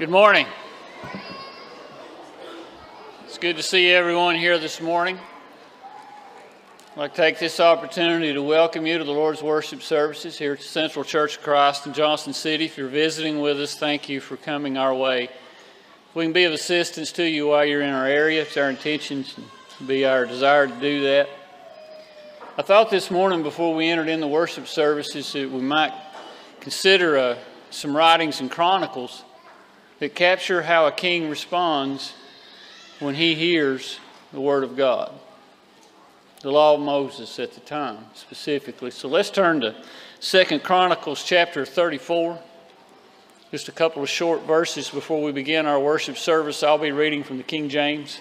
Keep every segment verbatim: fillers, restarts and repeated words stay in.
Good morning. It's good to see everyone here this morning. I'd like to take this opportunity to welcome you to the Lord's worship services here at Central Church of Christ in Johnson City. If you're visiting with us, thank you for coming our way. If we can be of assistance to you while you're in our area, it's our intention to be our desire to do that. I thought this morning before we entered in the worship services that we might consider uh, some writings and chronicles that capture how a king responds when he hears the word of God. The law of Moses at the time specifically. So let's turn to Second Chronicles chapter thirty-four. Just a couple of short verses before we begin our worship service. I'll be reading from the King James.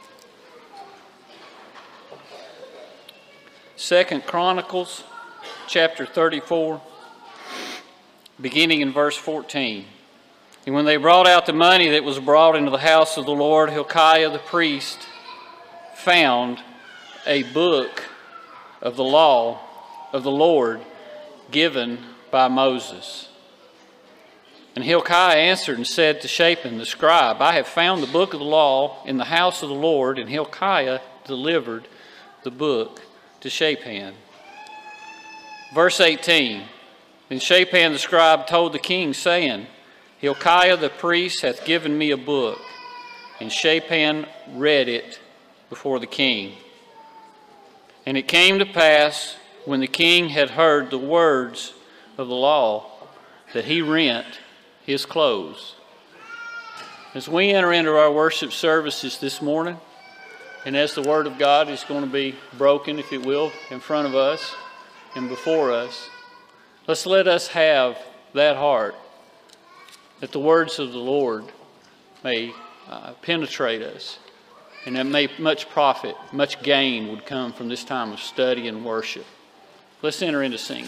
Second Chronicles chapter thirty-four, beginning in verse fourteen. And when they brought out the money that was brought into the house of the Lord, Hilkiah the priest found a book of the law of the Lord given by Moses. And Hilkiah answered and said to Shaphan the scribe, I have found the book of the law in the house of the Lord. And Hilkiah delivered the book to Shaphan. Verse eighteen. Then Shaphan the scribe told the king, saying, Hilkiah the priest hath given me a book. And Shaphan read it before the king. And it came to pass, when the king had heard the words of the law, that he rent his clothes. As we enter into our worship services this morning, and as the word of God is going to be broken, if it will, in front of us and before us, let's let us have that heart, that the words of the Lord may uh, penetrate us, and that may much profit, much gain would come from this time of study and worship. Let's enter into singing.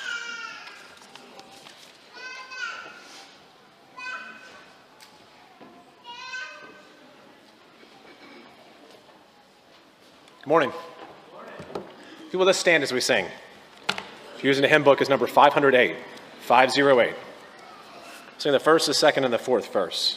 Good morning. If you will, let's stand as we sing. If you're using a hymn book, is number five hundred eight, five oh eight. Sing the first, the second, and the fourth verse.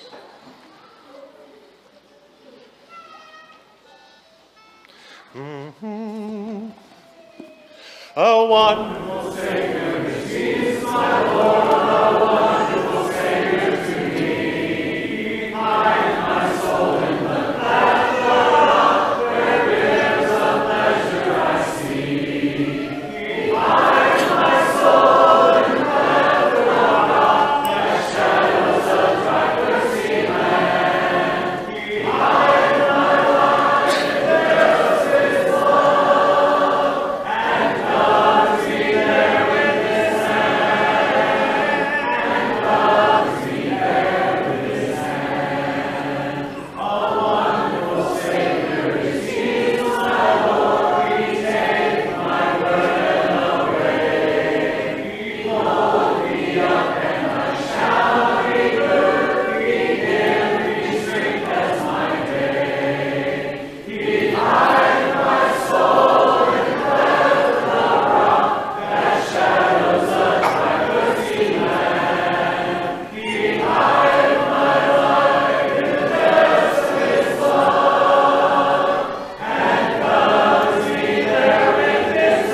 Mm-hmm. A wonderful Savior is Jesus, my Lord, a wonderful Savior to me. Hide my soul in the cleft of the rock, where rivers of pleasure I see. Hide my soul in the cleft of the rock, that shadows of dry thirsty land. Hide my life in the his love, and covers me there with his hand, and covers me there with his hand. A wonderful Savior is Jesus, my Lord. He taketh my burden away. He hold me up, and I shall be good. He give me strength as my day. He hide my soul in the cleft of the rock, that shadows of dry thirsty land. He hide my life in the depths of his love, and covers me there with his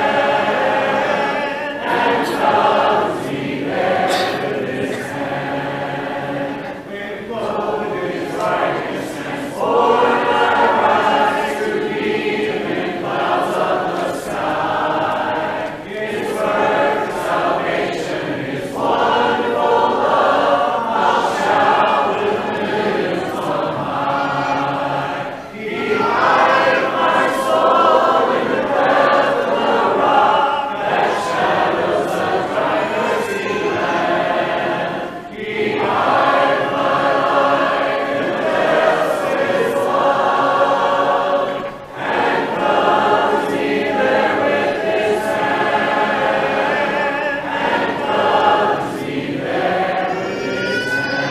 hand, and covers me there with his hand. With glory righteousness, Lord, I rise to meet him in clouds of the sky. His work of salvation, his wonderful love, I'll shout with millions on high. He hide my soul in the cleft of the rock, that shadows of dry thirsty land. He hide my life in the depths of his love, and covers me there with his hand, and covers me there with his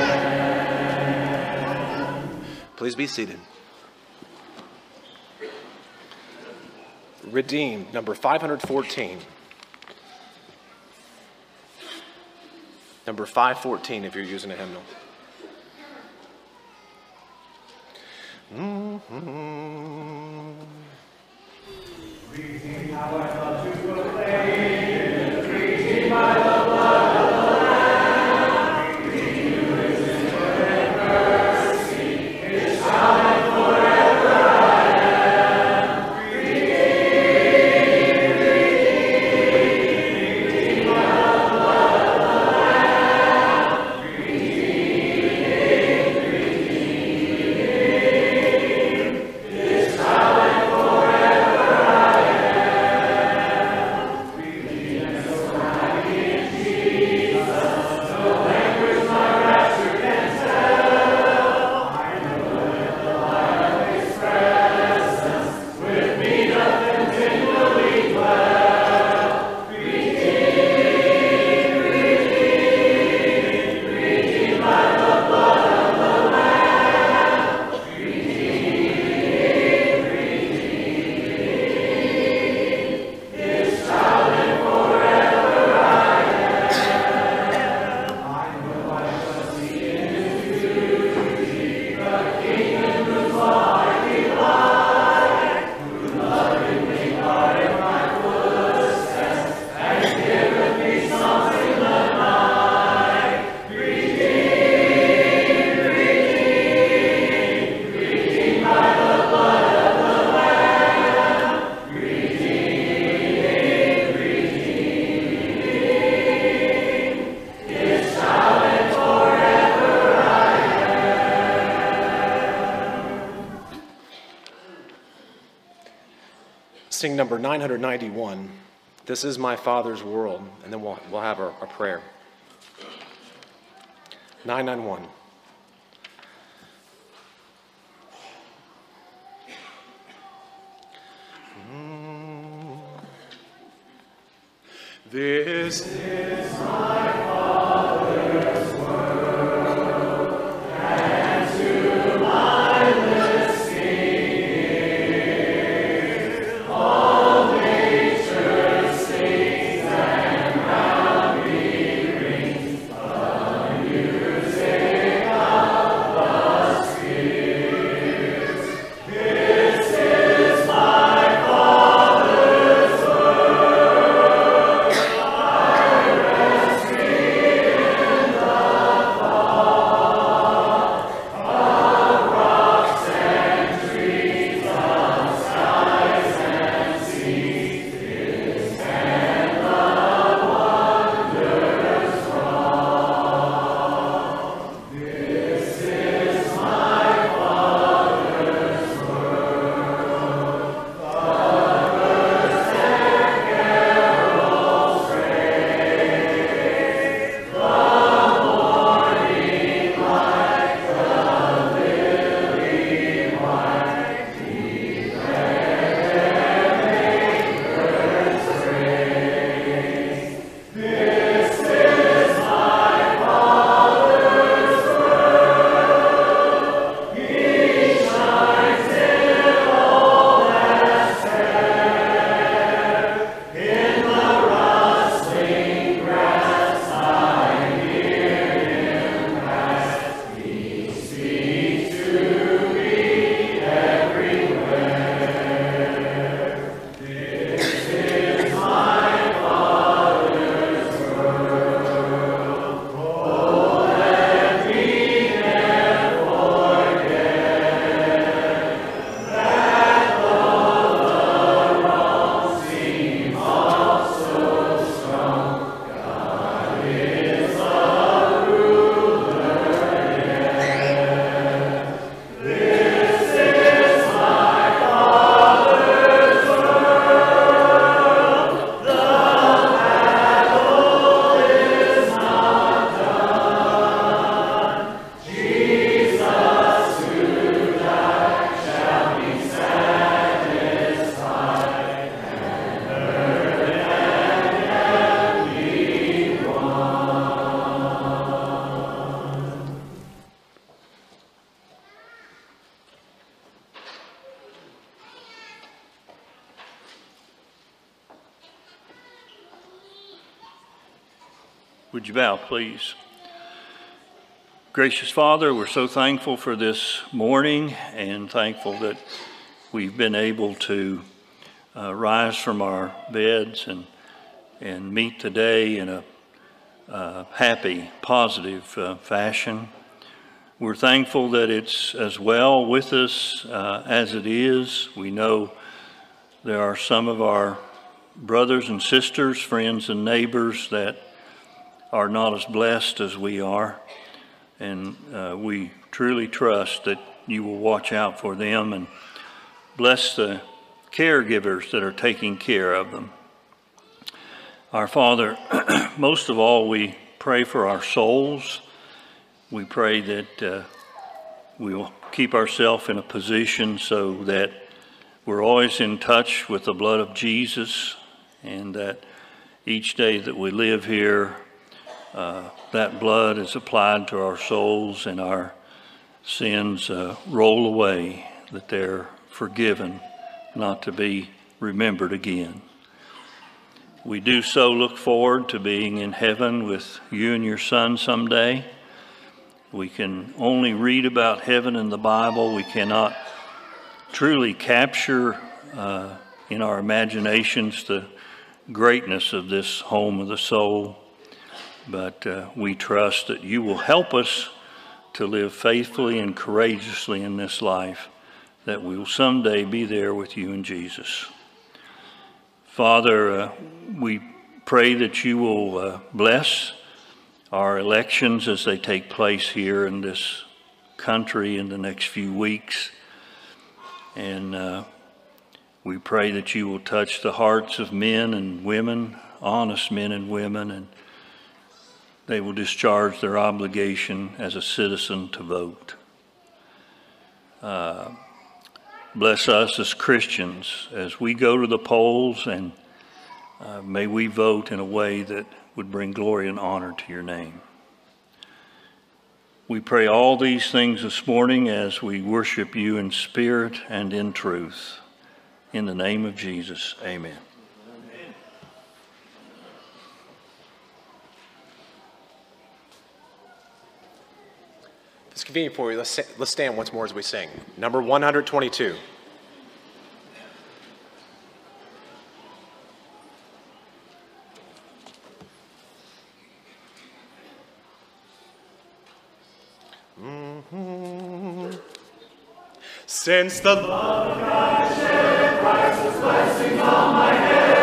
hand. Please be seated. Redeemed, number five hundred fourteen. Number five fourteen if you're using a hymnal. Sing number nine hundred ninety-one, This Is My Father's World, and then we'll, we'll have our, our prayer. nine ninety-one. Mm. This is my Father's world, and to my listening ear, all nature sings and round me rings the music of the spheres. This is my Father's world, I rest me in the thought of rocks and trees, of skies and seas, His hand of wonders wrought. This is my Father's world, the birds and carols raise, the morning light, the lily white, declare their anchor's praise. This is my Father's world, He shines in all that's fair. In the rustling grass I hear Him pass, He speaks to me everywhere. This is my Father's world, oh let me never forget that though the wrong seem all so strong, God is a ruler yet. This is my Father's world, the battle is not done. Jesus who died shall be satisfied, and earth and heaven be one. Would you bow, please? Gracious Father, we're so thankful for this morning and thankful that we've been able to uh, rise from our beds and and meet today in a uh, happy, positive uh, fashion. We're thankful that it's as well with us uh, as it is. We know there are some of our brothers and sisters, friends and neighbors that are not as blessed as we are. And uh, we truly trust that you will watch out for them and bless the caregivers that are taking care of them. Our Father, most of all, we pray for our souls. We pray that uh, we will keep ourselves in a position so that we're always in touch with the blood of Jesus, and that each day that we live here, Uh, that blood is applied to our souls and our sins uh, roll away, that they're forgiven, not to be remembered again. We do so look forward to being in heaven with you and your Son someday. We can only read about heaven in the Bible. We cannot truly capture uh, in our imaginations the greatness of this home of the soul. But uh, we trust that you will help us to live faithfully and courageously in this life, that we will someday be there with you in Jesus. Father, uh, we pray that you will uh, bless our elections as they take place here in this country in the next few weeks. And uh, we pray that you will touch the hearts of men and women, honest men and women, and they will discharge their obligation as a citizen to vote. Uh, bless us as Christians as we go to the polls, and uh, may we vote in a way that would bring glory and honor to your name. We pray all these things this morning as we worship you in spirit and in truth. In the name of Jesus, amen. If it's convenient for you, let's, let's stand once more as we sing. Number one hundred twenty-two. Mm-hmm. Since the love of God shed, Christ was blessings on my head.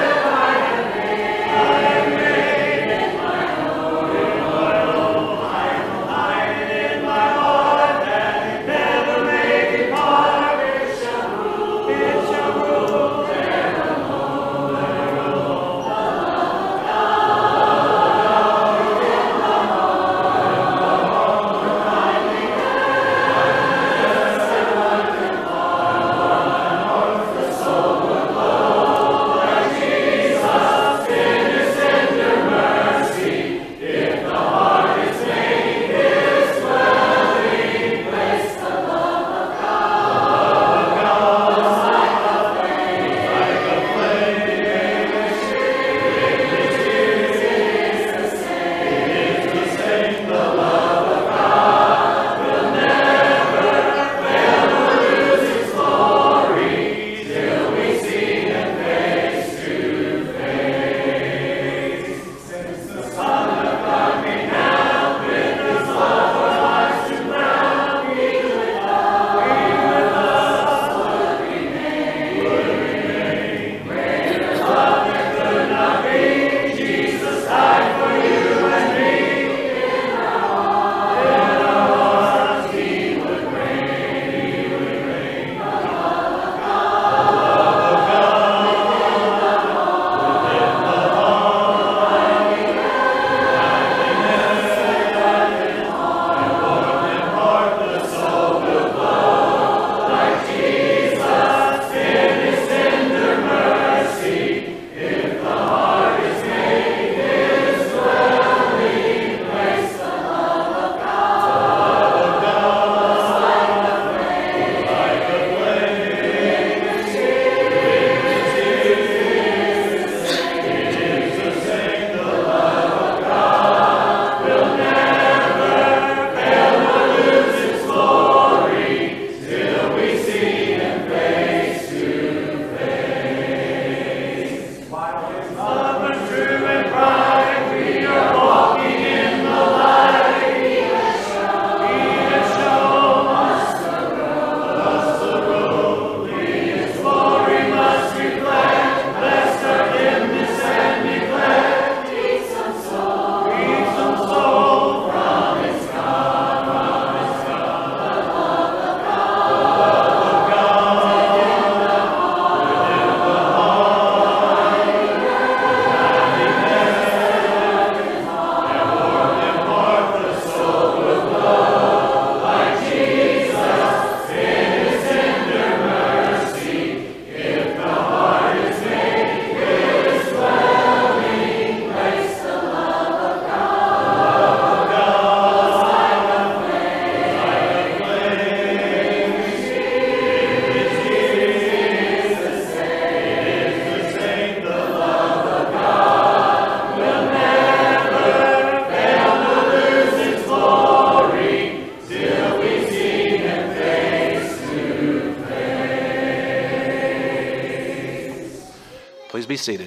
Please be seated.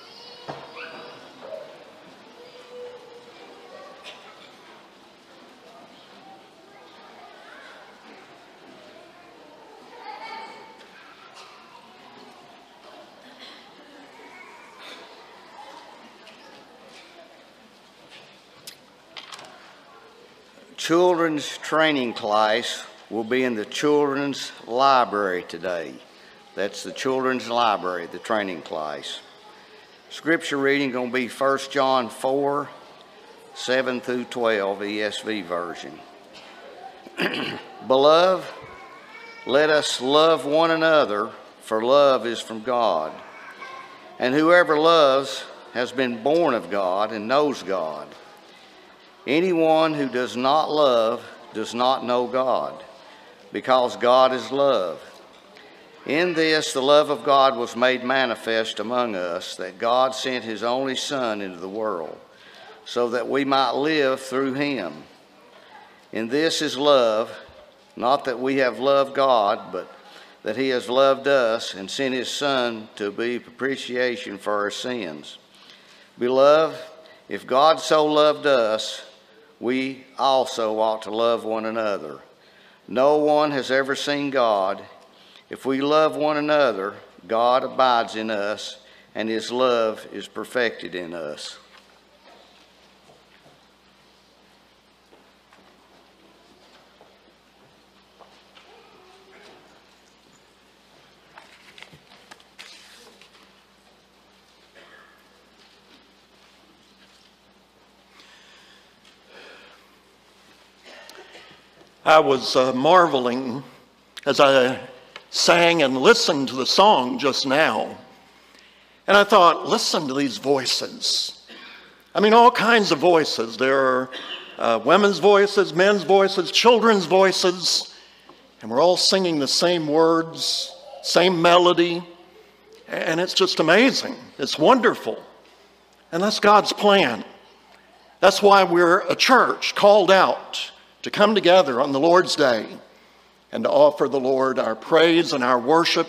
Children's training class will be in the children's library today. That's the children's library, the training class. Scripture reading going to be First John four, seven through twelve, E S V version. Beloved, let us love one another, for love is from God. And whoever loves has been born of God and knows God. Anyone who does not love does not know God, because God is love. In this, the love of God was made manifest among us, that God sent his only Son into the world, so that we might live through him. In this is love, not that we have loved God, but that he has loved us and sent his Son to be propitiation for our sins. Beloved, if God so loved us, we also ought to love one another. No one has ever seen God. If we love one another, God abides in us, and his love is perfected in us. I was uh, marveling as I sang and listened to the song just now. And I thought, listen to these voices. I mean, all kinds of voices. There are uh, women's voices, men's voices, children's voices. And we're all singing the same words, same melody. And it's just amazing. It's wonderful. And that's God's plan. That's why we're a church called out to come together on the Lord's Day and to offer the Lord our praise and our worship.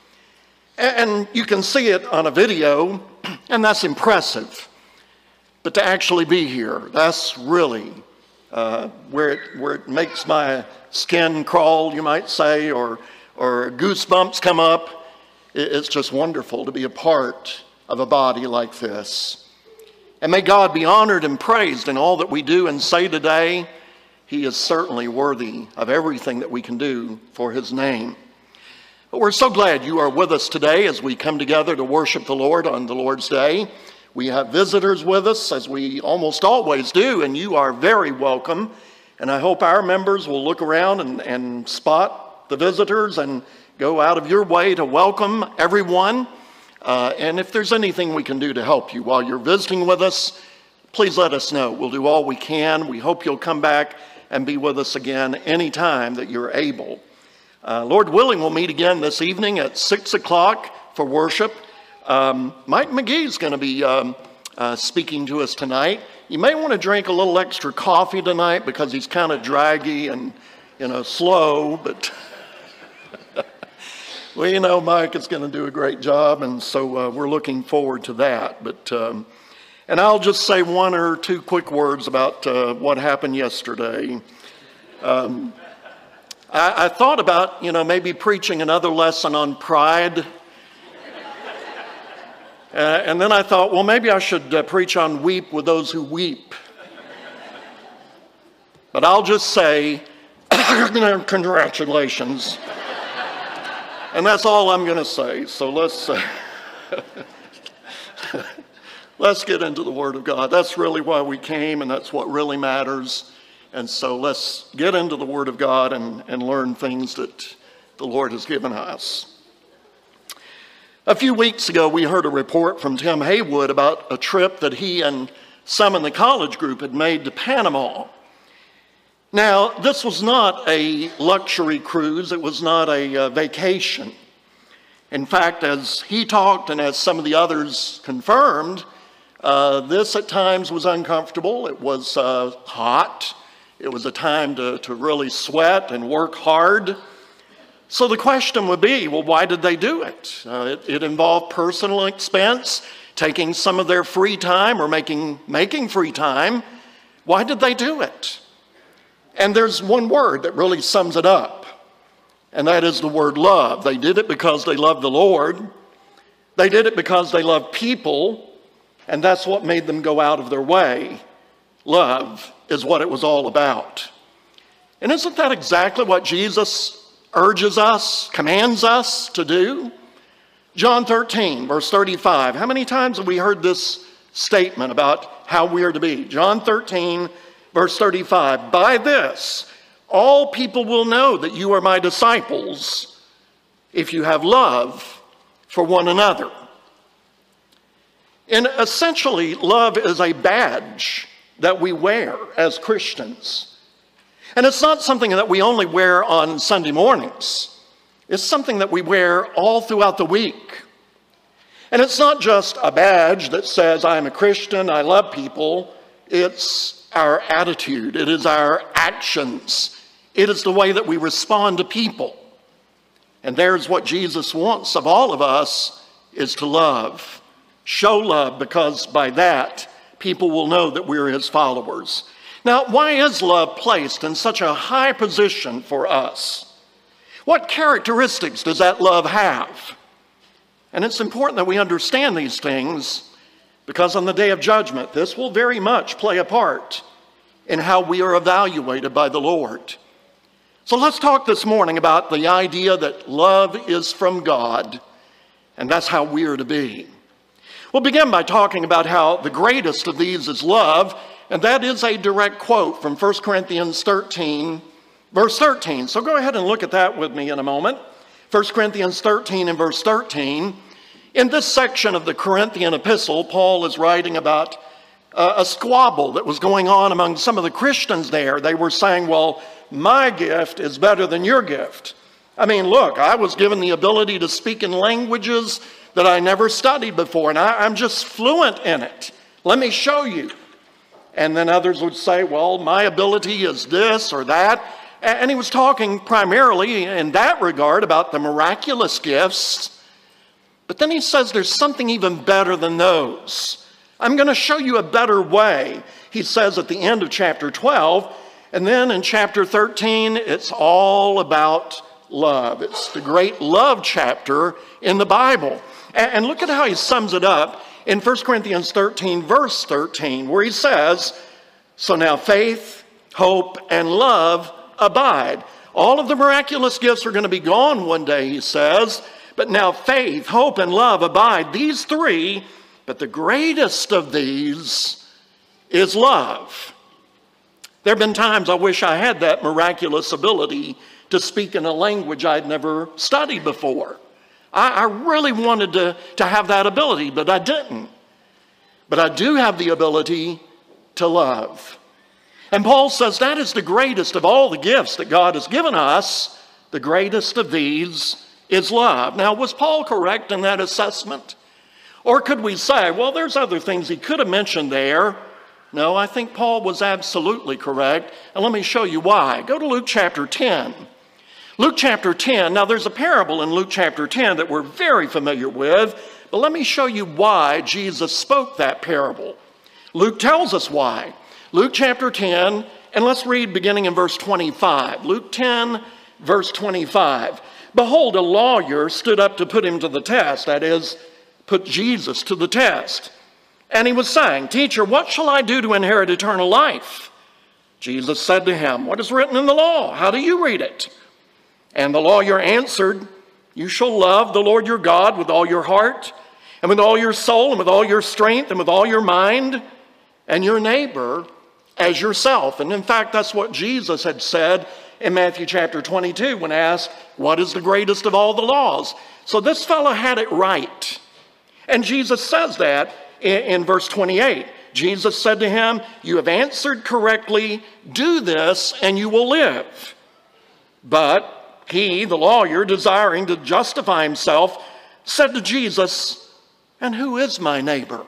And you can see it on a video, and that's impressive. But to actually be here, that's really uh, where, it, where it makes my skin crawl, you might say, or, or goosebumps come up. It's just wonderful to be a part of a body like this. And may God be honored and praised in all that we do and say today. He is certainly worthy of everything that we can do for his name. But we're so glad you are with us today as we come together to worship the Lord on the Lord's Day. We have visitors with us, as we almost always do, and you are very welcome. And I hope our members will look around and, and spot the visitors and go out of your way to welcome everyone. Uh, and if there's anything we can do to help you while you're visiting with us, please let us know. We'll do all we can. We hope you'll come back and be with us again anytime that you're able. Uh, Lord willing, we'll meet again this evening at six o'clock for worship. Um, Mike McGee's going to be um, uh, speaking to us tonight. You may want to drink a little extra coffee tonight because he's kind of draggy and, you know, slow, but well, you know, Mike is going to do a great job, and so uh, we're looking forward to that. But um, and I'll just say one or two quick words about uh, what happened yesterday. Um, I, I thought about, you know, maybe preaching another lesson on pride. Uh, and then I thought, well, maybe I should uh, preach on weep with those who weep. But I'll just say, congratulations. And that's all I'm going to say. So let's... Uh, Let's get into the Word of God. That's really why we came, and that's what really matters. And so let's get into the Word of God and, and learn things that the Lord has given us. A few weeks ago, we heard a report from Tim Haywood about a trip that he and some in the college group had made to Panama. Now, this was not a luxury cruise. It was not a uh, vacation. In fact, as he talked and as some of the others confirmed, Uh, this at times was uncomfortable. It was uh, hot. It was a time to, to really sweat and work hard. So the question would be, well, why did they do it? Uh, it, it involved personal expense, taking some of their free time or making, making free time. Why did they do it? And there's one word that really sums it up, and that is the word love. They did it because they loved the Lord. They did it because they loved people, and that's what made them go out of their way. Love is what it was all about. And isn't that exactly what Jesus urges us, commands us to do? John thirteen, verse thirty-five. How many times have we heard this statement about how we are to be? John thirteen, verse thirty-five. By this, all people will know that you are my disciples if you have love for one another. And essentially, love is a badge that we wear as Christians. And it's not something that we only wear on Sunday mornings. It's something that we wear all throughout the week. And it's not just a badge that says, I'm a Christian, I love people. It's our attitude. It is our actions. It is the way that we respond to people. And there's what Jesus wants of all of us, is to love. Show love, because by that, people will know that we're his followers. Now, why is love placed in such a high position for us? What characteristics does that love have? And it's important that we understand these things, because on the day of judgment, this will very much play a part in how we are evaluated by the Lord. So let's talk this morning about the idea that love is from God, and that's how we are to be. We'll begin by talking about how the greatest of these is love, and that is a direct quote from First Corinthians thirteen, verse thirteen. So go ahead and look at that with me in a moment. First Corinthians thirteen and verse thirteen. In this section of the Corinthian epistle, Paul is writing about uh, a squabble that was going on among some of the Christians there. They were saying, well, my gift is better than your gift. I mean, look, I was given the ability to speak in languages that I never studied before, and I, I'm just fluent in it. Let me show you. And then others would say, well, my ability is this or that. And he was talking primarily in that regard about the miraculous gifts. But then he says there's something even better than those. I'm going to show you a better way, he says at the end of chapter twelve. And then in chapter thirteen, it's all about love. It's the great love chapter in the Bible. And look at how he sums it up in First Corinthians thirteen, verse thirteen, where he says, so now faith, hope, and love abide. All of the miraculous gifts are going to be gone one day, he says, but now faith, hope, and love abide. These three, but the greatest of these is love. There have been times I wish I had that miraculous ability to speak in a language I'd never studied before. I, I really wanted to, to have that ability, but I didn't. But I do have the ability to love. And Paul says that is the greatest of all the gifts that God has given us. The greatest of these is love. Now, was Paul correct in that assessment? Or could we say, well, there's other things he could have mentioned there. No, I think Paul was absolutely correct. And let me show you why. Go to Luke chapter ten. Luke chapter ten. Now, there's a parable in Luke chapter ten that we're very familiar with. But let me show you why Jesus spoke that parable. Luke tells us why. Luke chapter ten, and let's read beginning in verse twenty-five. Luke ten, verse twenty-five. Behold, a lawyer stood up to put him to the test, that is, put Jesus to the test. And he was saying, Teacher, what shall I do to inherit eternal life? Jesus said to him, What is written in the law? How do you read it? And the lawyer answered, You shall love the Lord your God with all your heart, and with all your soul, and with all your strength, and with all your mind, and your neighbor as yourself. And in fact, that's what Jesus had said in Matthew chapter twenty-two when asked, what is the greatest of all the laws? So this fellow had it right. And Jesus says that in, in verse twenty-eight. Jesus said to him, You have answered correctly. Do this, and you will live. But he, the lawyer, desiring to justify himself, said to Jesus, And who is my neighbor?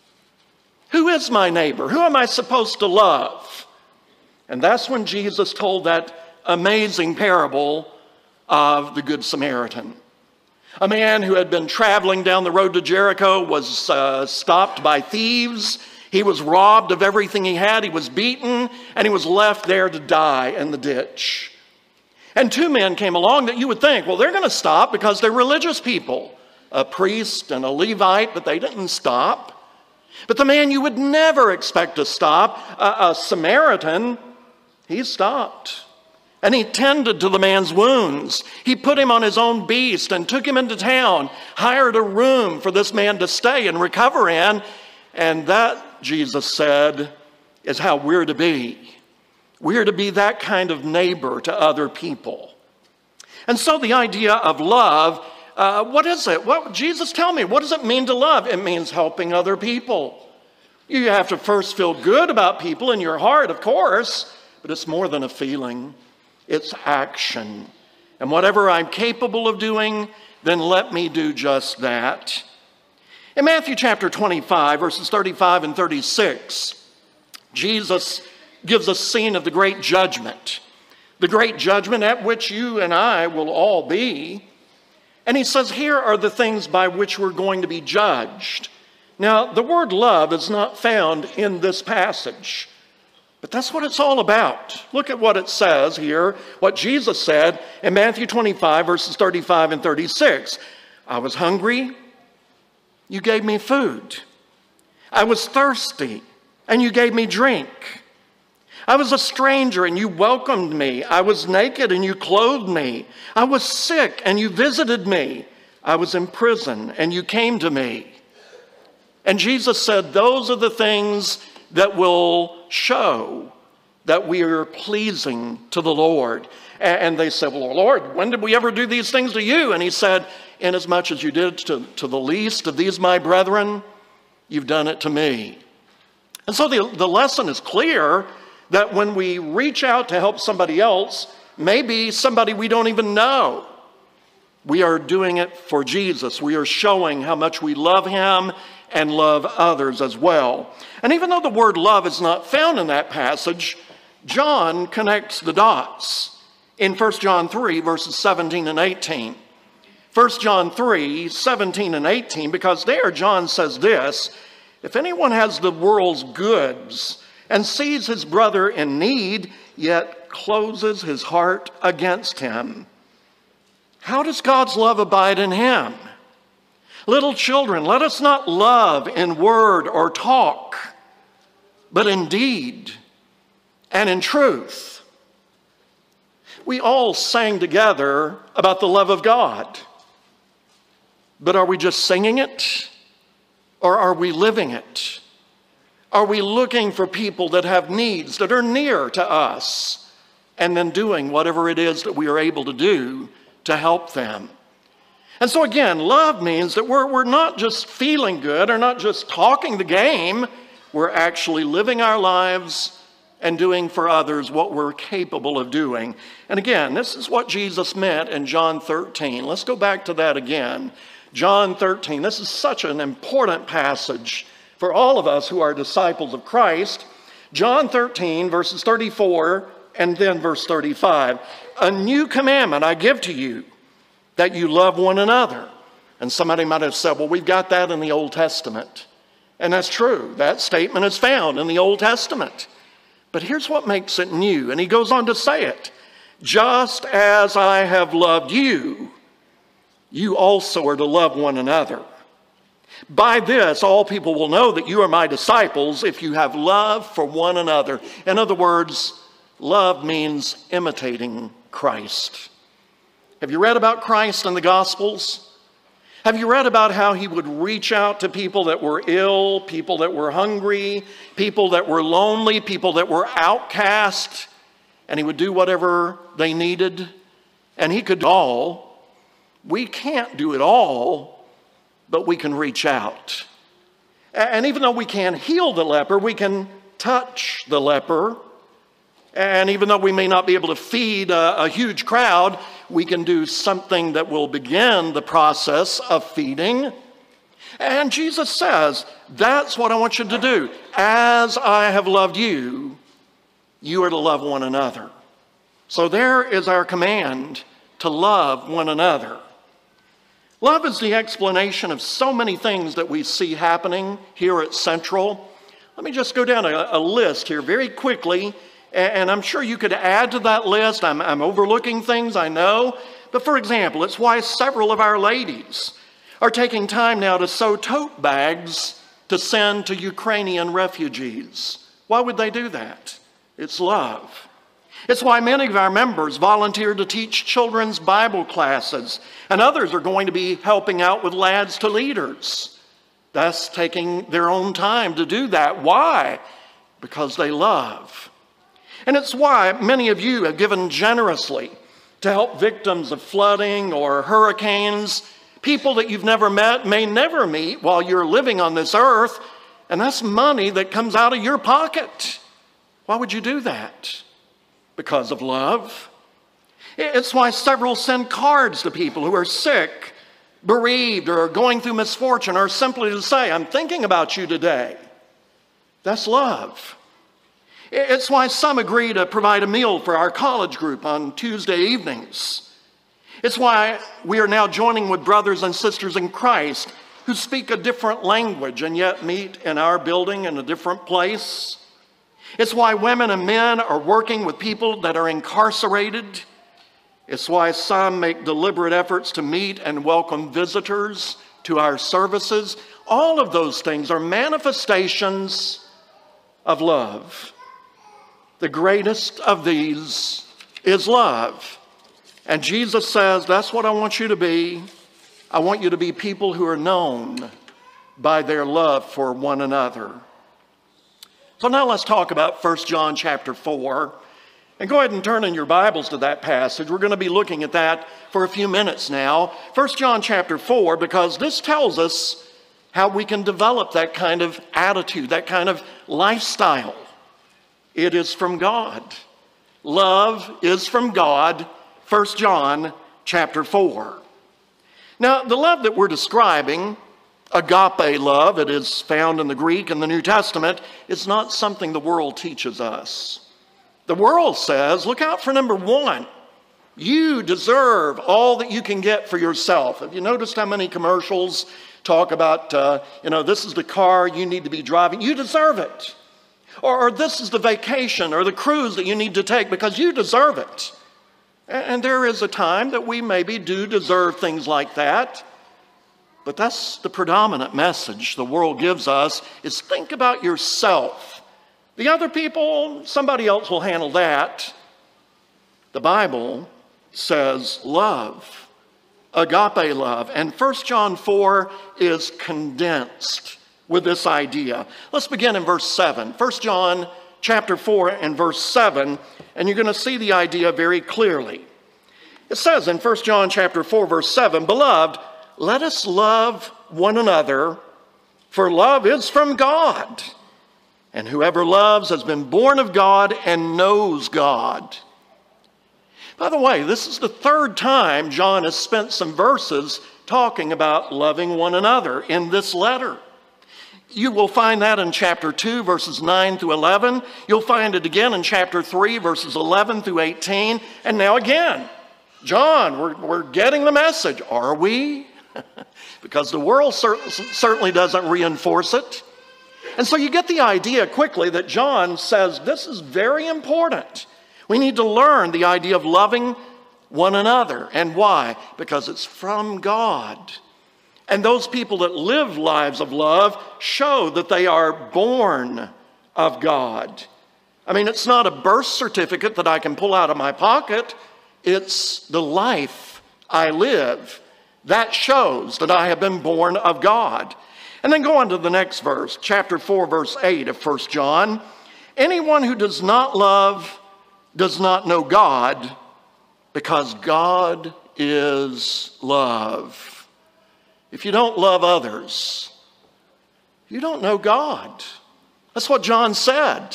Who is my neighbor? Who am I supposed to love? And that's when Jesus told that amazing parable of the Good Samaritan. A man who had been traveling down the road to Jericho was uh, stopped by thieves. He was robbed of everything he had. He was beaten, and he was left there to die in the ditch. And two men came along that you would think, well, they're going to stop because they're religious people, a priest and a Levite, but they didn't stop. But the man you would never expect to stop, a, a Samaritan, he stopped. And he tended to the man's wounds. He put him on his own beast and took him into town, hired a room for this man to stay and recover in. And that, Jesus said, is how we're to be. We're to be that kind of neighbor to other people. And so the idea of love, uh, what is it? What, Jesus, tell me, what does it mean to love? It means helping other people. You have to first feel good about people in your heart, of course, but it's more than a feeling. It's action. And whatever I'm capable of doing, then let me do just that. In Matthew chapter twenty-five, verses thirty-five and thirty-six, Jesus gives a scene of the great judgment, the great judgment at which you and I will all be. And he says, here are the things by which we're going to be judged. Now, the word love is not found in this passage, but that's what it's all about. Look at what it says here, what Jesus said in Matthew twenty-five, verses thirty-five and thirty-six. I was hungry, you gave me food. I was thirsty, and you gave me drink. I was a stranger, and you welcomed me. I was naked, and you clothed me. I was sick, and you visited me. I was in prison, and you came to me. And Jesus said, those are the things that will show that we are pleasing to the Lord. And they said, well, Lord, when did we ever do these things to you? And he said, inasmuch as you did it to, to the least of these my brethren, you've done it to me. And so the, the lesson is clear that when we reach out to help somebody else, maybe somebody we don't even know, we are doing it for Jesus. We are showing how much we love him and love others as well. And even though the word love is not found in that passage, John connects the dots in First John three, verses seventeen and eighteen. First John three, seventeen and eighteen, because there John says this, if anyone has the world's goods and sees his brother in need, yet closes his heart against him, how does God's love abide in him? Little children, let us not love in word or talk, but in deed and in truth. We all sang together about the love of God, but are we just singing it, or are we living it? Are we looking for people that have needs that are near to us and then doing whatever it is that we are able to do to help them? And so again, love means that we're, we're not just feeling good or not just talking the game. We're actually living our lives and doing for others what we're capable of doing. And again, this is what Jesus meant in John thirteen. Let's go back to that again. John thirteen, this is such an important passage for all of us who are disciples of Christ. John thirteen, verses thirty-four and then verse thirty-five. A new commandment I give to you, that you love one another. And somebody might have said, well, we've got that in the Old Testament. And that's true. That statement is found in the Old Testament. But here's what makes it new. And he goes on to say it. Just as I have loved you, you also are to love one another. By this, all people will know that you are my disciples if you have love for one another. In other words, love means imitating Christ. Have you read about Christ in the Gospels? Have you read about how he would reach out to people that were ill, people that were hungry, people that were lonely, people that were outcast, and he would do whatever they needed? And he could do it all. We can't do it all, but we can reach out. And even though we can't heal the leper, we can touch the leper. And even though we may not be able to feed a, a huge crowd, we can do something that will begin the process of feeding. And Jesus says, that's what I want you to do. As I have loved you, you are to love one another. So there is our command to love one another. Love is the explanation of so many things that we see happening here at Central. Let me just go down a, a list here very quickly, and, and I'm sure you could add to that list. I'm, I'm overlooking things, I know. But for example, it's why several of our ladies are taking time now to sew tote bags to send to Ukrainian refugees. Why would they do that? It's love. It's why many of our members volunteered to teach children's Bible classes, and others are going to be helping out with Lads to Leaders. That's taking their own time to do that. Why? Because they love. And it's why many of you have given generously to help victims of flooding or hurricanes, people that you've never met, may never meet while you're living on this earth, and that's money that comes out of your pocket. Why would you do that? Because of love. It's why several send cards to people who are sick, bereaved, or going through misfortune, or simply to say, I'm thinking about you today. That's love. It's why some agree to provide a meal for our college group on Tuesday evenings. It's why we are now joining with brothers and sisters in Christ who speak a different language and yet meet in our building in a different place. It's why women and men are working with people that are incarcerated. It's why some make deliberate efforts to meet and welcome visitors to our services. All of those things are manifestations of love. The greatest of these is love. And Jesus says, that's what I want you to be. I want you to be people who are known by their love for one another. So now let's talk about First John chapter four. And go ahead and turn in your Bibles to that passage. We're going to be looking at that for a few minutes now. First John chapter four, because this tells us how we can develop that kind of attitude, that kind of lifestyle. It is from God. Love is from God. First John chapter four. Now, the love that we're describing, agape love, it is found in the Greek in the New Testament, is not something the world teaches us. The world says, look out for number one. You deserve all that you can get for yourself. Have you noticed how many commercials talk about, uh, you know, this is the car you need to be driving. You deserve it. Or, or this is the vacation or the cruise that you need to take because you deserve it. And, and there is a time that we maybe do deserve things like that. But that's the predominant message the world gives us, is think about yourself. The other people, somebody else will handle that. The Bible says love, agape love. And First John four is condensed with this idea. Let's begin in verse seven. First John chapter four and verse seven, and you're going to see the idea very clearly. It says in First John chapter four, verse seven, Beloved, let us love one another, for love is from God. And whoever loves has been born of God and knows God. By the way, this is the third time John has spent some verses talking about loving one another in this letter. You will find that in chapter two, verses nine through eleven. You'll find it again in chapter three, verses eleven through eighteen. And now again, John, we're, we're getting the message. Are we? Because the world cer- certainly doesn't reinforce it. And so you get the idea quickly that John says this is very important. We need to learn the idea of loving one another. And why? Because it's from God. And those people that live lives of love show that they are born of God. I mean, it's not a birth certificate that I can pull out of my pocket. It's the life I live. That shows that I have been born of God. And then go on to the next verse, chapter four, verse eight of First John. Anyone who does not love does not know God, because God is love. If you don't love others, you don't know God. That's what John said.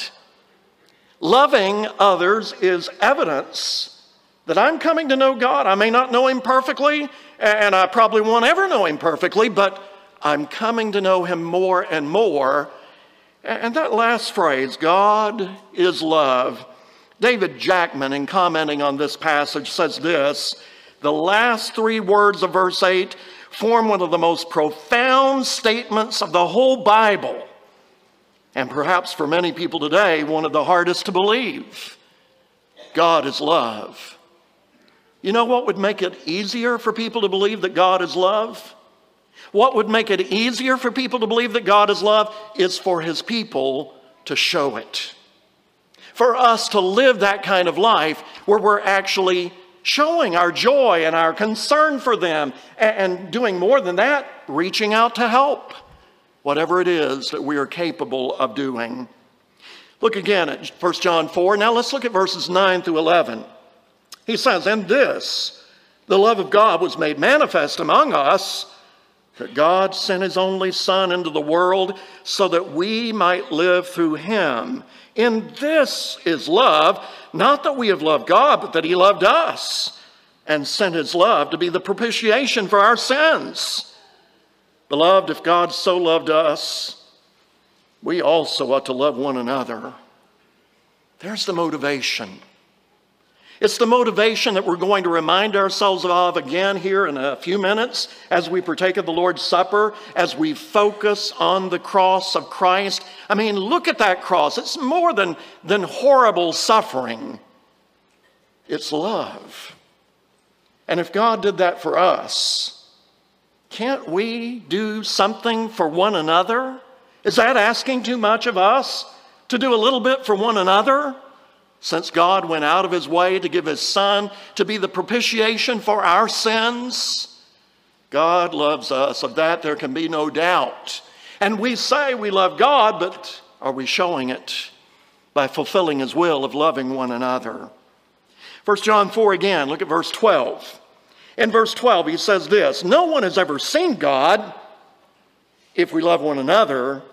Loving others is evidence that I'm coming to know God. I may not know him perfectly, and I probably won't ever know him perfectly, but I'm coming to know him more and more. And that last phrase, God is love. David Jackman, in commenting on this passage, says this, The last three words of verse eight form one of the most profound statements of the whole Bible. And perhaps for many people today, one of the hardest to believe. God is love. You know what would make it easier for people to believe that God is love? What would make it easier for people to believe that God is love is for his people to show it. For us to live that kind of life where we're actually showing our joy and our concern for them, and doing more than that, reaching out to help, whatever it is that we are capable of doing. Look again at First John four. Now let's look at verses nine through eleven. He says, "And this, the love of God was made manifest among us, that God sent his only Son into the world so that we might live through him. In this is love, not that we have loved God, but that he loved us and sent his love to be the propitiation for our sins. Beloved, if God so loved us, we also ought to love one another." There's the motivation. It's the motivation that we're going to remind ourselves of again here in a few minutes as we partake of the Lord's Supper, as we focus on the cross of Christ. I mean, look at that cross. It's more than, than horrible suffering. It's love. And if God did that for us, can't we do something for one another? Is that asking too much of us to do a little bit for one another? Since God went out of his way to give his Son to be the propitiation for our sins, God loves us. Of that there can be no doubt. And we say we love God, but are we showing it by fulfilling his will of loving one another? First John four again, look at verse twelve. In verse twelve he says this, "No one has ever seen God. If we love one another,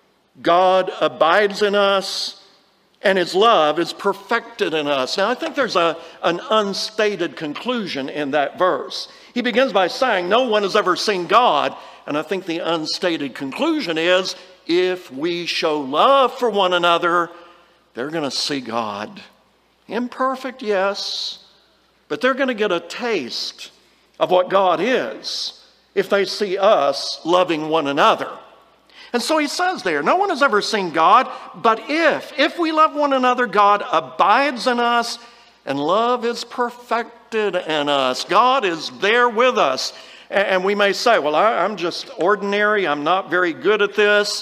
God abides in us, and his love is perfected in us." Now, I think there's a, an unstated conclusion in that verse. He begins by saying, no one has ever seen God. And I think the unstated conclusion is, if we show love for one another, they're going to see God. Imperfect, yes, but they're going to get a taste of what God is if they see us loving one another. And so he says there, no one has ever seen God, but if, if we love one another, God abides in us, and love is perfected in us. God is there with us. And we may say, well, I, I'm just ordinary, I'm not very good at this.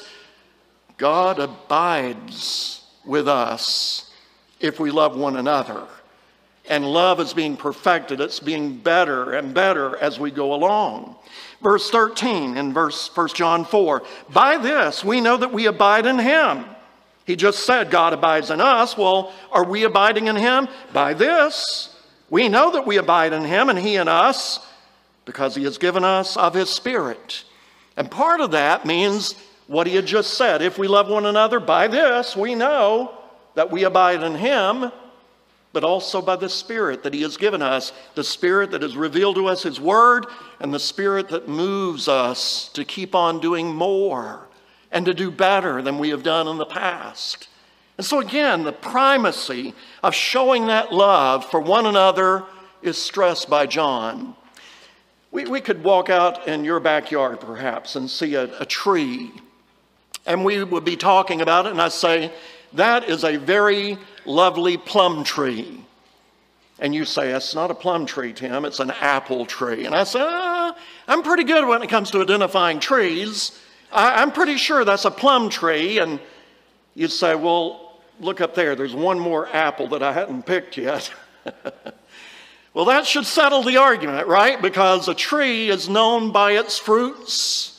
God abides with us if we love one another. And love is being perfected, it's being better and better as we go along. Verse thirteen in verse First John four, "By this we know that we abide in him." He just said God abides in us. Well, are we abiding in him? By this we know that we abide in him and he in us, because he has given us of his Spirit. And part of that means what he had just said. If we love one another, by this we know that we abide in him, but also by the Spirit that he has given us, the Spirit that has revealed to us his word, and the Spirit that moves us to keep on doing more and to do better than we have done in the past. And so again, the primacy of showing that love for one another is stressed by John. We, we could walk out in your backyard perhaps and see a, a tree, and we would be talking about it, and I say, that is a very lovely plum tree. And you say, that's not a plum tree, Tim, it's an apple tree. And I say, ah, I'm pretty good when it comes to identifying trees. I, I'm pretty sure that's a plum tree. And you'd say, well, look up there, there's one more apple that I hadn't picked yet. Well, that should settle the argument, right? Because a tree is known by its fruits.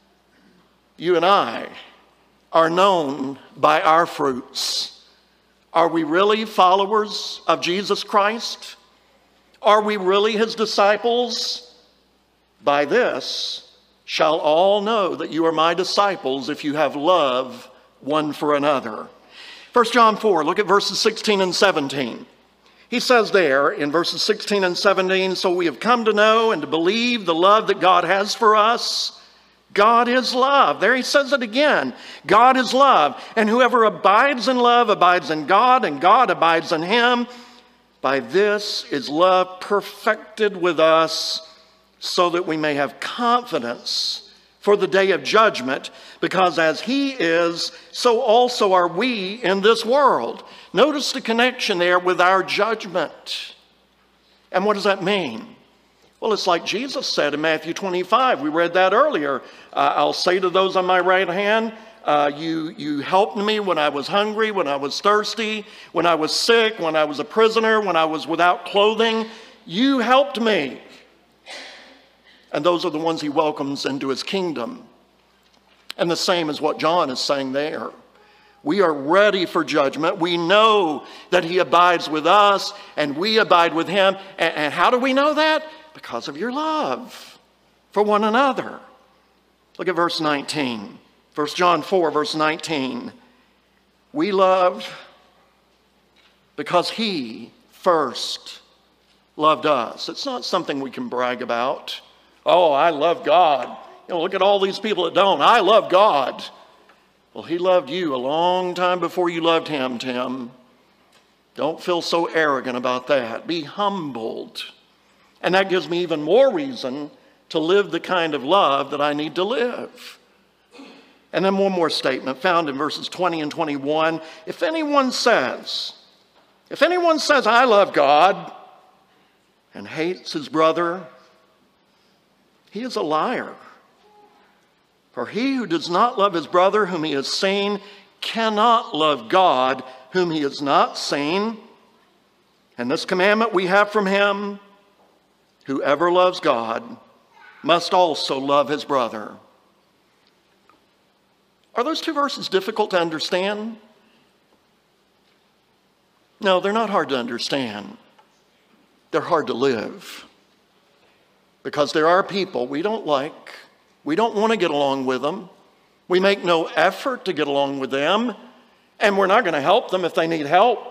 You and I are known by our fruits. Are we really followers of Jesus Christ? Are we really his disciples? By this shall all know that you are my disciples if you have love one for another. First John four, look at verses sixteen and seventeen. He says there in verses sixteen and seventeen, "So we have come to know and to believe the love that God has for us. God is love." There he says it again. God is love. "And whoever abides in love abides in God, and God abides in him. By this is love perfected with us, so that we may have confidence for the day of judgment, because as he is, so also are we in this world. Notice the connection there with our judgment. And what does that mean? Well, it's like Jesus said in Matthew twenty-five. We read that earlier. Uh, I'll say to those on my right hand, uh, you, you helped me when I was hungry, when I was thirsty, when I was sick, when I was a prisoner, when I was without clothing. You helped me. And those are the ones he welcomes into his kingdom. And the same is what John is saying there. We are ready for judgment. We know that he abides with us and we abide with him. And, and how do we know that? Because of your love for one another. Look at verse nineteen. First John four, verse nineteen. We love because he first loved us. It's not something we can brag about. Oh, I love God. You know, look at all these people that don't. I love God. Well, he loved you a long time before you loved him, Tim. Don't feel so arrogant about that. Be humbled. And that gives me even more reason to live the kind of love that I need to live. And then one more statement found in verses twenty and twenty-one. If anyone says, if anyone says, I love God, and hates his brother, he is a liar. For he who does not love his brother whom he has seen cannot love God whom he has not seen. And this commandment we have from him, whoever loves God must also love his brother. Are those two verses difficult to understand? No, they're not hard to understand. They're hard to live. Because there are people we don't like. We don't want to get along with them. We make no effort to get along with them. And we're not going to help them if they need help.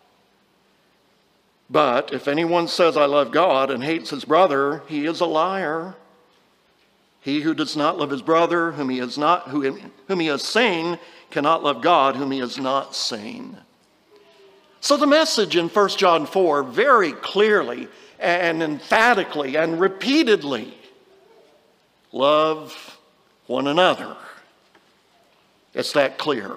But if anyone says, I love God and hates his brother, he is a liar. He who does not love his brother, whom he has not, whom he has seen, cannot love God, whom he has not seen. So the message in First John four very clearly and emphatically and repeatedly, love one another. It's that clear.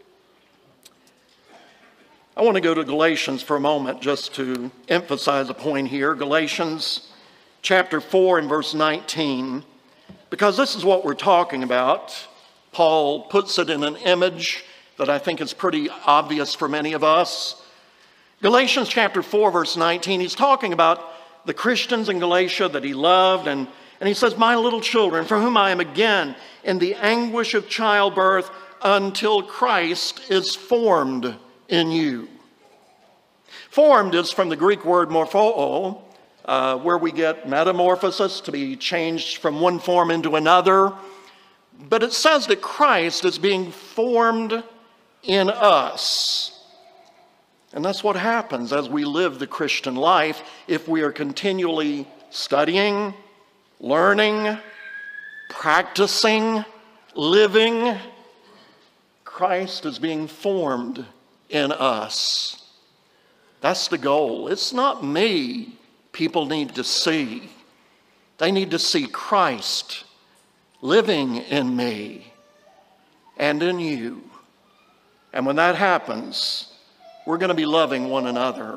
I want to go to Galatians for a moment just to emphasize a point here. Galatians chapter four and verse nineteen, because this is what we're talking about. Paul puts it in an image that I think is pretty obvious for many of us. Galatians chapter four verse nineteen, he's talking about the Christians in Galatia that he loved, and, and he says, my little children, for whom I am again in the anguish of childbirth until Christ is formed in you. Formed is from the Greek word morpho, uh, where we get metamorphosis, to be changed from one form into another. But it says that Christ is being formed in us. And that's what happens as we live the Christian life. If we are continually studying, learning, practicing, living, Christ is being formed in us. That's the goal. It's not me people need to see. They need to see Christ living in me and in you. And when that happens, we're going to be loving one another.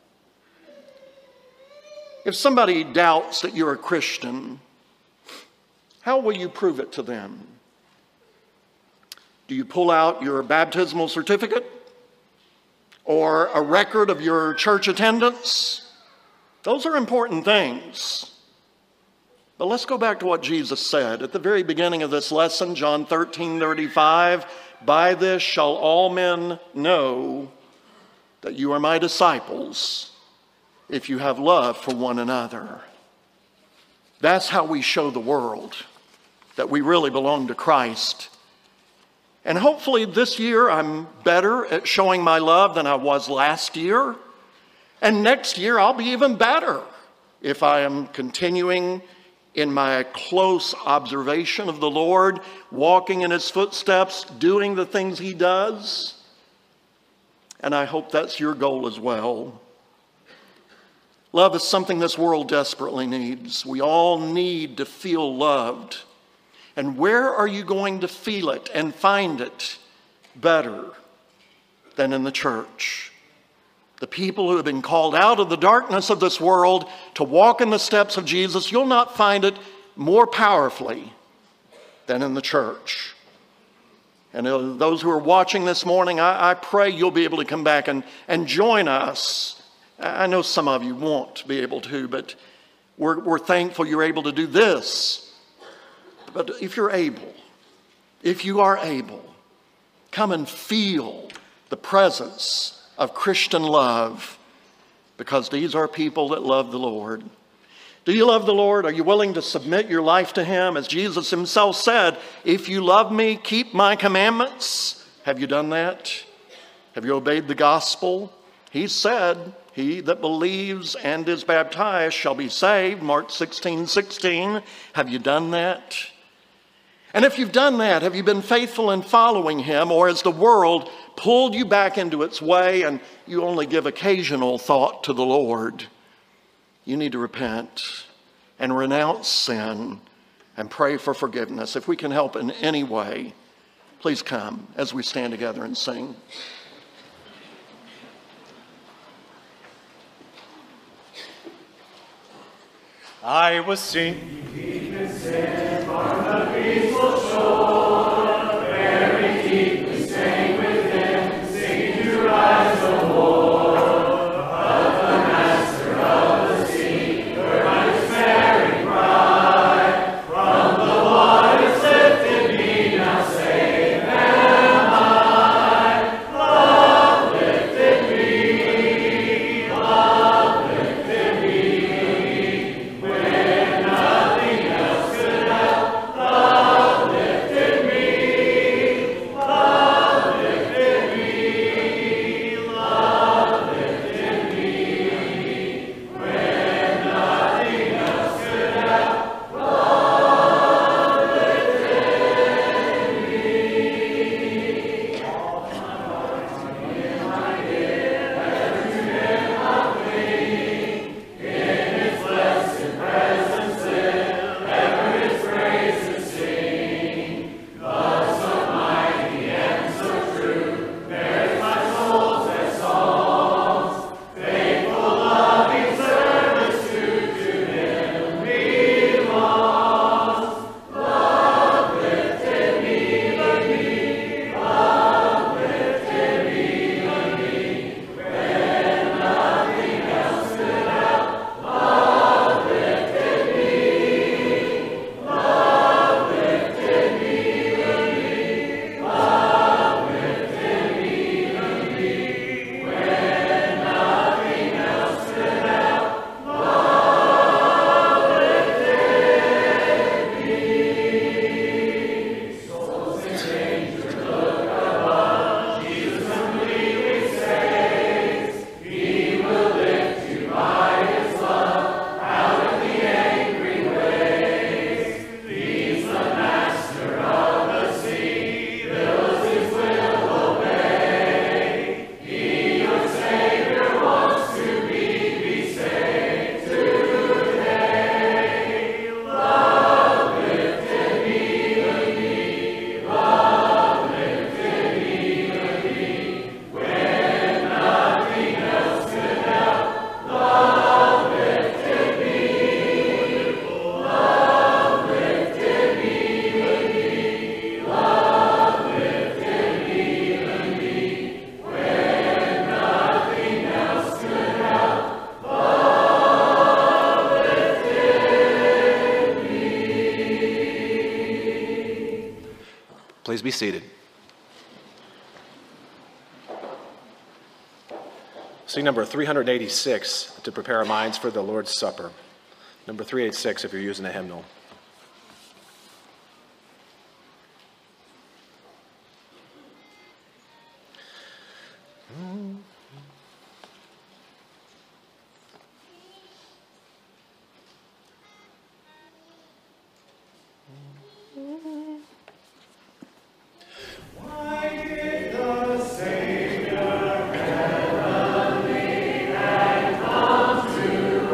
If somebody doubts that you're a Christian, how will you prove it to them? Do you pull out your baptismal certificate or a record of your church attendance? Those are important things. But let's go back to what Jesus said at the very beginning of this lesson, John thirteen thirty-five. By this shall all men know that you are my disciples, if you have love for one another. That's how we show the world that we really belong to Christ. And hopefully this year I'm better at showing my love than I was last year. And next year I'll be even better if I am continuing in my close observation of the Lord, walking in his footsteps, doing the things he does. And I hope that's your goal as well. Love is something this world desperately needs. We all need to feel loved. And where are you going to feel it and find it better than in the church? The people who have been called out of the darkness of this world to walk in the steps of Jesus, you'll not find it more powerfully than in the church. And those who are watching this morning, I, I pray you'll be able to come back and, and join us. I know some of you won't be able to, but we're, we're thankful you're able to do this. But if you're able, if you are able, come and feel the presence of Christian love, because these are people that love the Lord. Do you love the Lord? Are you willing to submit your life to Him? As Jesus Himself said, if you love me, keep my commandments. Have you done that? Have you obeyed the gospel? He said, he that believes and is baptized shall be saved. Mark sixteen sixteen. Have you done that? And if you've done that, have you been faithful in following Him, or has the world pulled you back into its way and you only give occasional thought to the Lord? You need to repent and renounce sin and pray for forgiveness. If we can help in any way, please come as we stand together and sing. I was singing deep in sin on the peaceful shore, very deeply staying within, singing to rise no more. But the Master of the sea heard my despairing cry, from the waters lifted me, now safe am I. Love lifted me, love lifted me. Please be seated. Sing number three eighty-six to prepare our minds for the Lord's Supper. Number three eighty-six if you're using a hymnal. To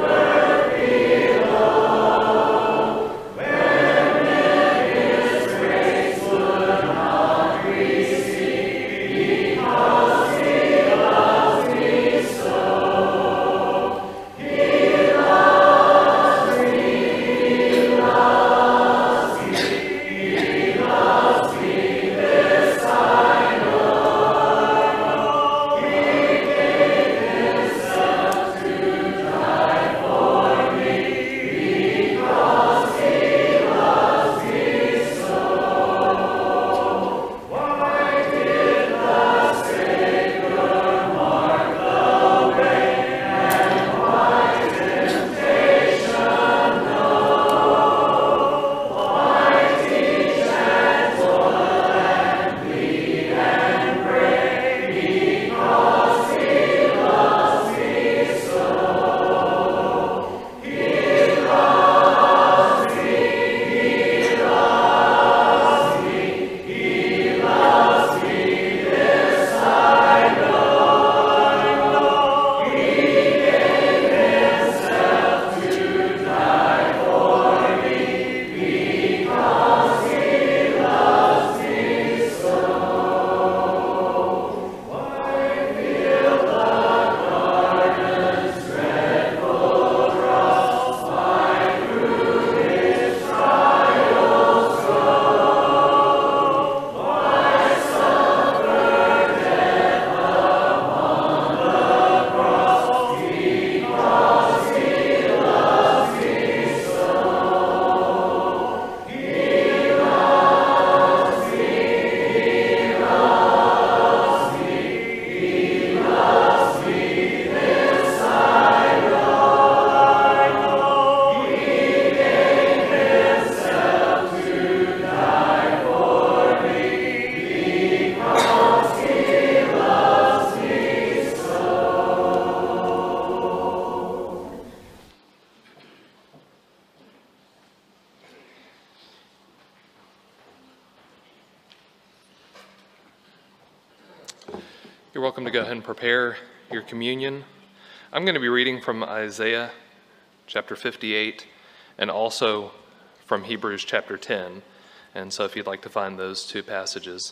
You're welcome to go ahead and prepare your communion. I'm going to be reading from Isaiah chapter fifty-eight and also from Hebrews chapter ten. And so if you'd like to find those two passages.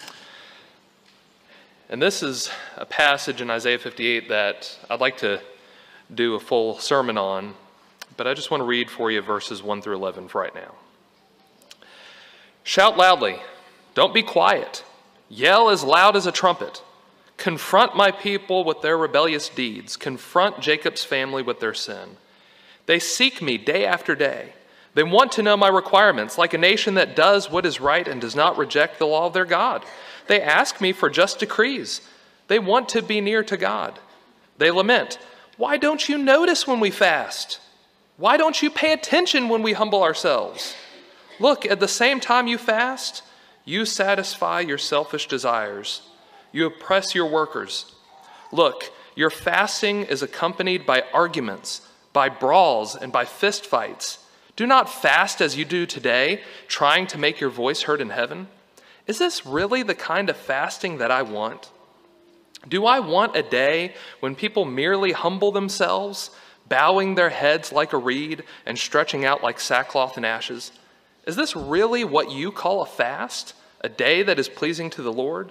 And this is a passage in Isaiah fifty-eight that I'd like to do a full sermon on, but I just want to read for you verses one through eleven for right now. Shout loudly, don't be quiet. Yell as loud as a trumpet. Confront my people with their rebellious deeds. Confront Jacob's family with their sin. They seek me day after day. They want to know my requirements, like a nation that does what is right and does not reject the law of their God. They ask me for just decrees. They want to be near to God. They lament, why don't you notice when we fast? Why don't you pay attention when we humble ourselves? Look, at the same time you fast, you satisfy your selfish desires. You oppress your workers. Look, your fasting is accompanied by arguments, by brawls, and by fist fights. Do not fast as you do today, trying to make your voice heard in heaven. Is this really the kind of fasting that I want? Do I want a day when people merely humble themselves, bowing their heads like a reed and stretching out like sackcloth and ashes? Is this really what you call a fast, a day that is pleasing to the Lord?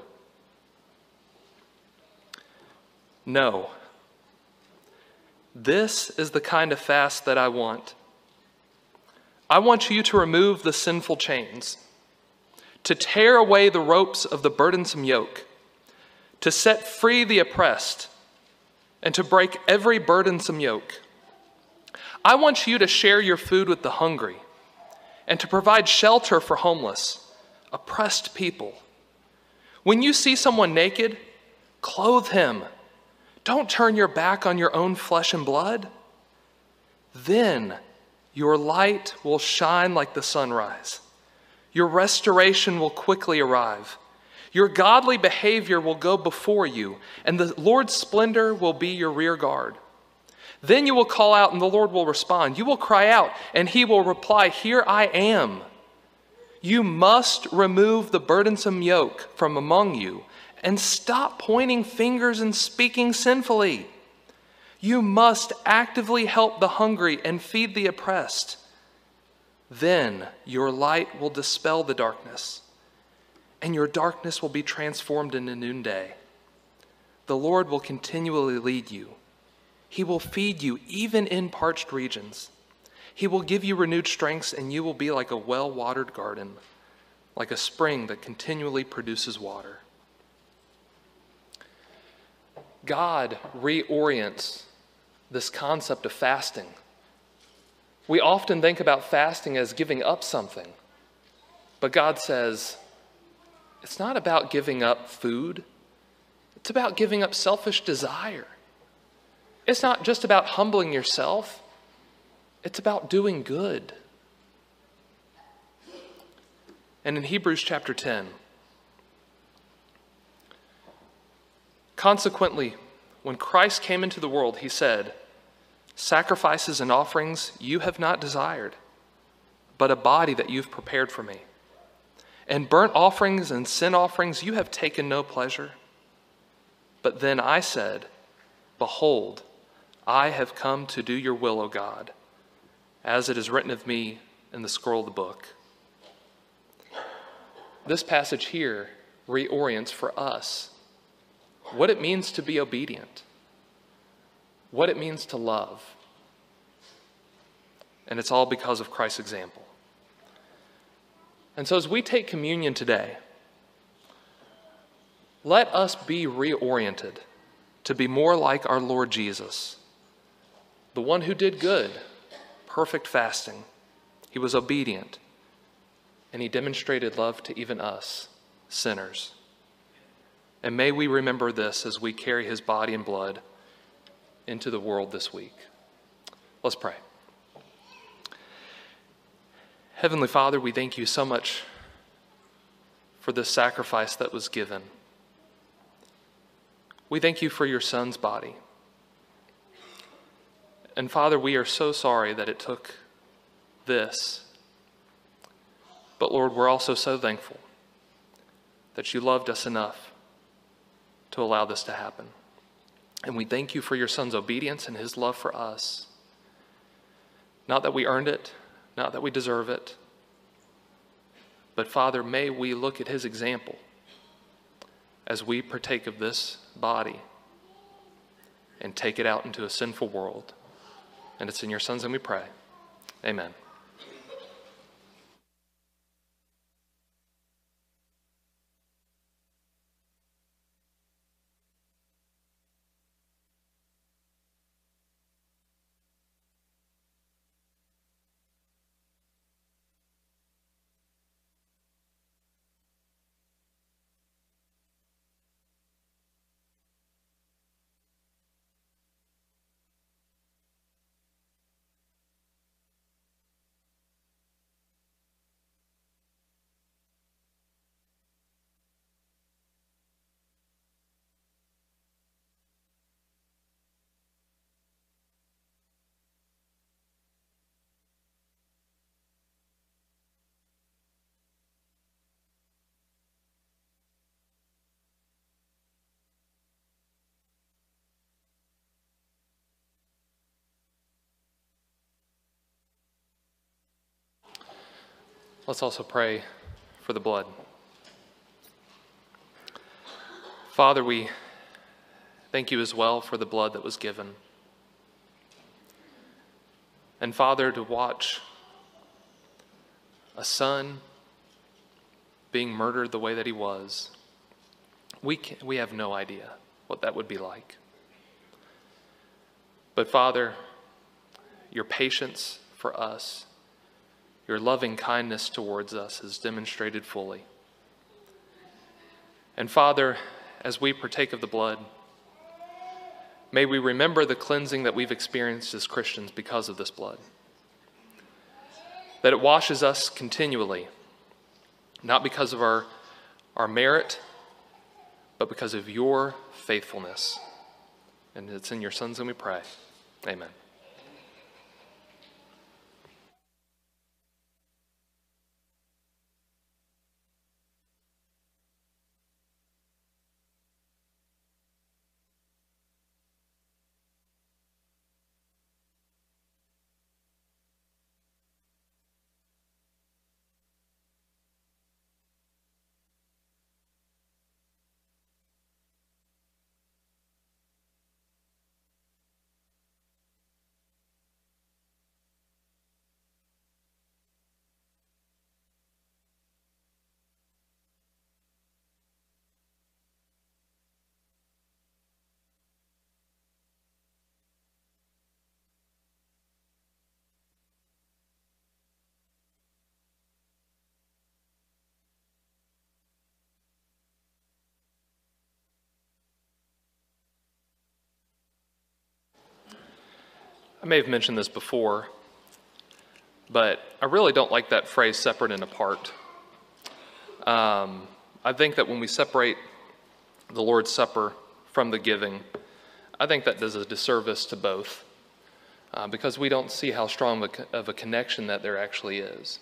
No. This is the kind of fast that I want. I want you to remove the sinful chains, to tear away the ropes of the burdensome yoke, to set free the oppressed, and to break every burdensome yoke. I want you to share your food with the hungry, and to provide shelter for homeless, oppressed people. When you see someone naked, clothe him. Don't turn your back on your own flesh and blood. Then your light will shine like the sunrise. Your restoration will quickly arrive. Your godly behavior will go before you, and the Lord's splendor will be your rear guard. Then you will call out, and the Lord will respond. You will cry out, and he will reply, here I am. You must remove the burdensome yoke from among you, and stop pointing fingers and speaking sinfully. You must actively help the hungry and feed the oppressed. Then your light will dispel the darkness, and your darkness will be transformed into noonday. The Lord will continually lead you. He will feed you even in parched regions. He will give you renewed strength, and you will be like a well-watered garden, like a spring that continually produces water. God reorients this concept of fasting. We often think about fasting as giving up something, but God says, it's not about giving up food. It's about giving up selfish desire. It's not just about humbling yourself. It's about doing good. And in Hebrews chapter ten, consequently, when Christ came into the world, he said, sacrifices and offerings you have not desired, but a body that you've prepared for me. And burnt offerings and sin offerings you have taken no pleasure. But then I said, behold, I have come to do your will, O God, as it is written of me in the scroll of the book. This passage here reorients for us what it means to be obedient, what it means to love. And it's all because of Christ's example. And so as we take communion today, let us be reoriented to be more like our Lord Jesus, the one who did good, perfect fasting. He was obedient, and he demonstrated love to even us, sinners. And may we remember this as we carry his body and blood into the world this week. Let's pray. Heavenly Father, we thank you so much for this sacrifice that was given. We thank you for your son's body. And Father, we are so sorry that it took this. But Lord, we're also so thankful that you loved us enough to allow this to happen. And we thank you for your Son's obedience and his love for us. Not that we earned it, not that we deserve it, but Father, may we look at his example as we partake of this body and take it out into a sinful world. And it's in your Son's name we pray. Amen. Let's also pray for the blood. Father, we thank you as well for the blood that was given. And Father, to watch a son being murdered the way that he was, we, can, we have no idea what that would be like. But Father, your patience for us, your loving kindness towards us is demonstrated fully. And Father, as we partake of the blood, may we remember the cleansing that we've experienced as Christians because of this blood. That it washes us continually, not because of our, our merit, but because of your faithfulness. And it's in your Son's name we pray. Amen. I may have mentioned this before, but I really don't like that phrase separate and apart. Um, I think that when we separate the Lord's Supper from the giving, I think that does a disservice to both uh, because we don't see how strong of a, of a connection that there actually is.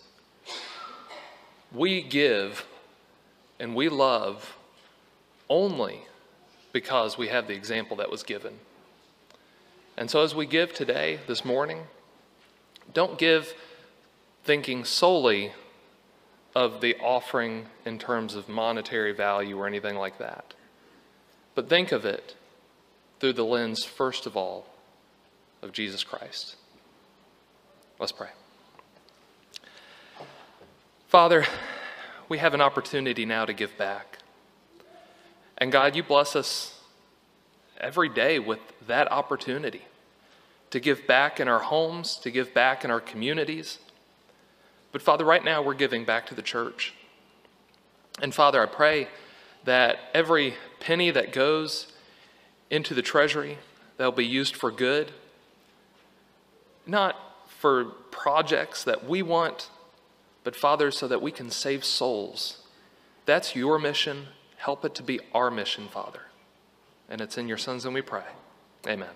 We give and we love only because we have the example that was given. And so as we give today, this morning, don't give thinking solely of the offering in terms of monetary value or anything like that. But think of it through the lens, first of all, of Jesus Christ. Let's pray. Father, we have an opportunity now to give back. And God, you bless us every day with that opportunity to give back in our homes, to give back in our communities. But Father, right now we're giving back to the church. And Father, I pray that every penny that goes into the treasury, that'll be used for good, not for projects that we want, but Father, so that we can save souls. That's your mission. Help it to be our mission, Father. And it's in your Son's name we pray. Amen.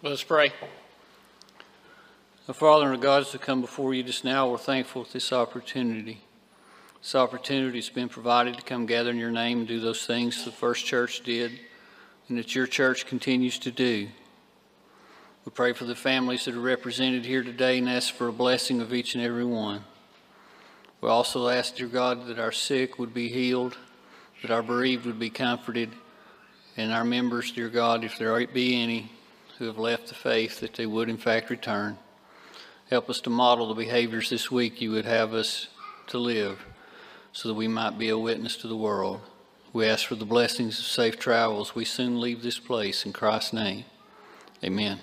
Let us pray. Our Father and our God, as we come before you just now, we're thankful for this opportunity. This opportunity has been provided to come gather in your name and do those things the first church did and that your church continues to do. We pray for the families that are represented here today and ask for a blessing of each and every one. We also ask, dear God, that our sick would be healed, that our bereaved would be comforted, and our members, dear God, if there be any who have left the faith, that they would in fact return. Help us to model the behaviors this week you would have us to live so that we might be a witness to the world. We ask for the blessings of safe travel as we soon leave this place. In Christ's name, amen.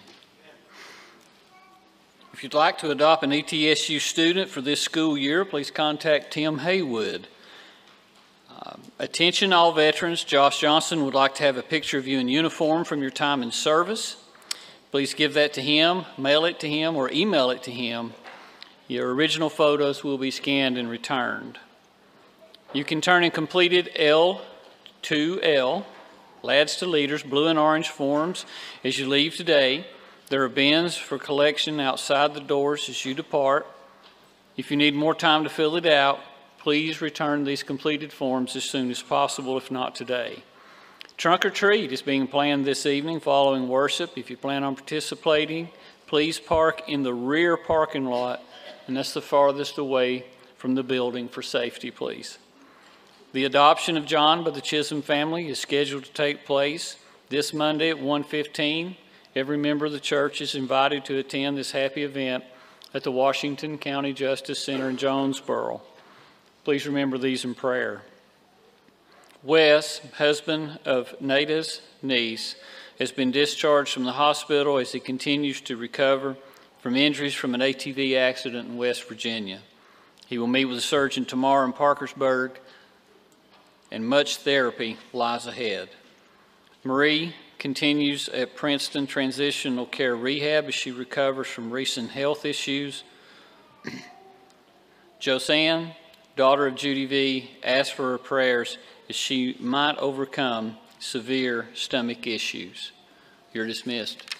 If you'd like to adopt an E T S U student for this school year, please contact Tim Haywood. Uh, attention all veterans, Josh Johnson would like to have a picture of you in uniform from your time in service. Please give that to him, mail it to him, or email it to him. Your original photos will be scanned and returned. You can turn in completed L two L, Lads to Leaders, blue and orange forms as you leave today. There are bins for collection outside the doors as you depart. If you need more time to fill it out, please return these completed forms as soon as possible, if not today. Trunk or Treat is being planned this evening following worship. If you plan on participating, please park in the rear parking lot, and that's the farthest away from the building for safety, please. The adoption of John by the Chisholm family is scheduled to take place this Monday at one fifteen. Every member of the church is invited to attend this happy event at the Washington County Justice Center in Jonesboro. Please remember these in prayer. Wes, husband of Nada's niece, has been discharged from the hospital as he continues to recover from injuries from an A T V accident in West Virginia. He will meet with a surgeon tomorrow in Parkersburg, and much therapy lies ahead. Marie continues at Princeton Transitional Care Rehab as she recovers from recent health issues. Josanne, daughter of Judy V., asks for her prayers as she might overcome severe stomach issues. You're dismissed.